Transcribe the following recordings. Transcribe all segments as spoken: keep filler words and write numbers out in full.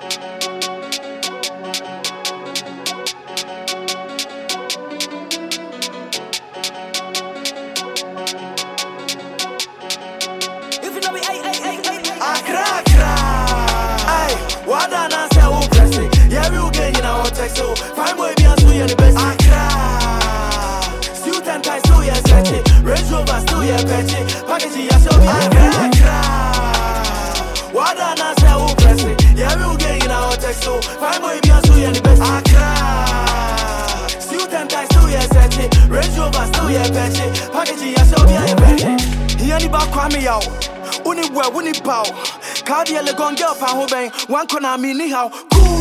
So, find way beyond to you the best. I cry. Suit and tie, so yeah, set it. Range Rover, so yeah, patch it. Packaging, yeah, so yeah, I cry. What I not say, oh, press it. Yeah, we will get in our text. So, find way beyond to you the best. I cry. Suit and tie, so yeah, set it. Range Rover, so yeah, patch it. Packaging, yeah, so yeah, patch it. He only back me out. Uni well, uni bow. Cardia, le gon' girl, pan hobang. One corner, me, ni how.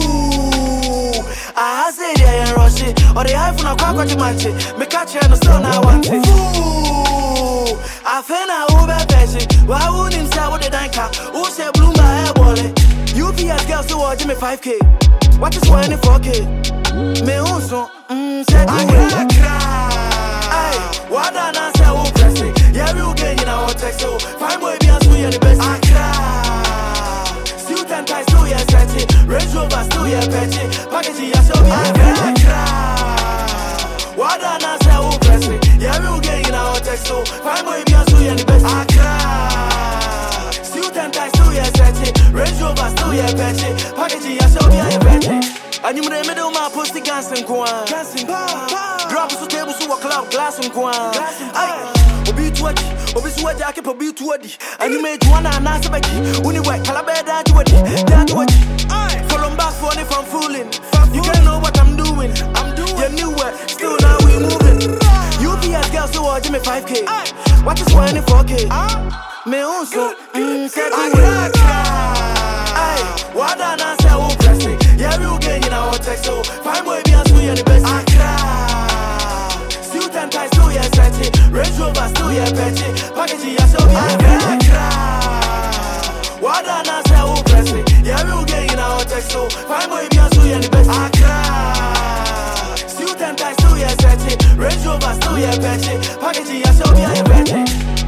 I say they ain't rush it, or they have no quack what you match it. Me catch you no still now want it. Ooh, I feel now over patching. Why wouldn't say what they done car? Who say bloom my hair wallet? U P S girls to watch me five K. What is one in four K? Me also, mmm, said you will cry. Aye, what I not say who press it? Yeah, we will get in our text. So, find boy be as we are the best. I cry. Suit and tie, so yeah, set it. Range Rover, still yeah, patch it. Packaging, yeah, so yeah, I cry. What I not say who press it? Yeah, we will get in our text. So, find boy be as we are the best. I cry. Suit and tie, still yeah, set it. Range Rover, still yeah, patch it. Packaging, yeah, so yeah, patch it. And you may middle my posty gas and coin. Drop us table so club glass and coin. Obi to it, Obi to it, I keep a beat to it. And you made one and answer back. Only white calabar that to it. That to it. Follow back for it from fooling. You can't know what I'm doing. I'm doing your new work. Still now we moving. U P S girls so watch me five K. What is one in four K? Me also, mmm, said I cry. What I not say who press it? Yeah, we will get in our text. So, find boy be as we are the best. I cry. Suit and tie, so yeah, set it. Range Rover, still yeah, patch it. Packaging, yeah, so yeah, I cry. What I not say who press it? Yeah, we will get in our text. So, find boy be as we are the best. I cry. Suit and tie, still yeah, set it. Range Rover, still yeah, patch it. Packaging, yeah, so yeah, patch it.